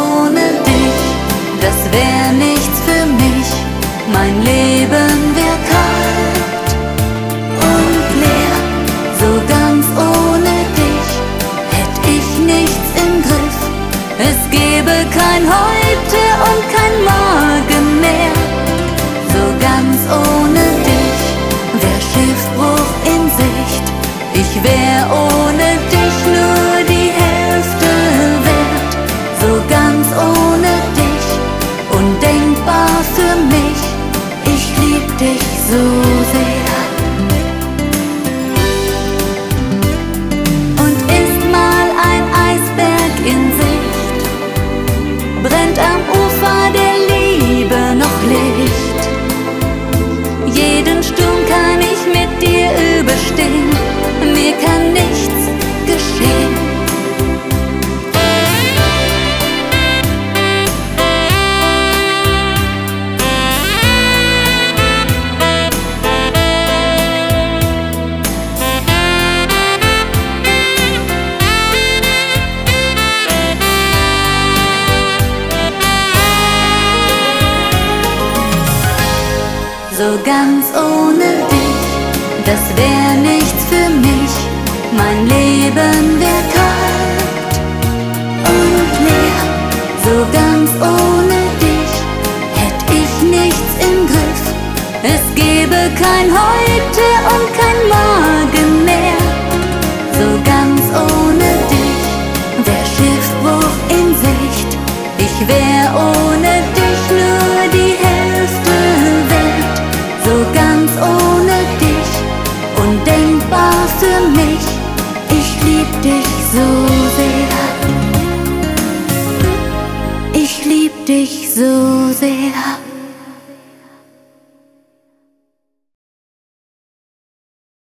ohne dich, das wär nichts für mich. Mein Leben wär kalt und leer, so ganz ohne dich hätt ich nichts im Griff. Es gäbe kein Heute und kein Morgen mehr. So ganz ohne dich wär Schiffbruch in Sicht. Ich wär ohne dich nur die Hälfte wert. So ganz ohne dich, undenkbar für mich. Ich lieb dich so sehr. Und ist mal ein Eisberg in Sicht, brennt am Ufer der Liebe noch Licht. Jeden Sturm kann ich mit dir überstehen, mir kann nichts geschehen. So ganz ohne dich, das wär nichts für mich. Mein Leben wär kalt und leer. So ganz ohne dich hätt ich nichts im Griff. Es gäbe kein Heute und kein Morgen mehr. So ganz ohne dich wär Schiffbruch in Sicht. Ich wär ohne dich nur die Hälfte wert. So ganz ohne dich, undenkbar für mich. Ich lieb dich so sehr. Ich lieb dich so sehr.